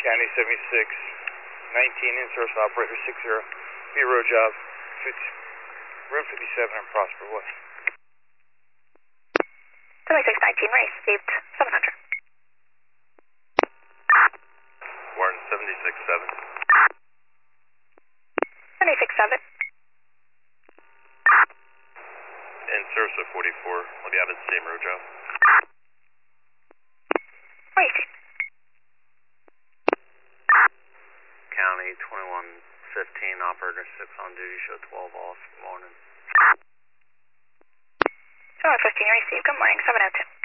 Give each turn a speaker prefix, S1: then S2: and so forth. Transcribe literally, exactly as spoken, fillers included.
S1: County seventy-six nineteen, in-source operator six zero. Be a road job, Route fifty-seven on Prosper Way.
S2: seventy-six nineteen, received seven hundred.
S3: Warren seventy-six seven.
S2: seventy-six seven.
S3: In service of forty-four, will be having the same road job.
S2: Received.
S3: County twenty-one fifteen, operator six on duty, show twelve off, morning.
S2: twenty-one fifteen, received. Good morning, seven oh two.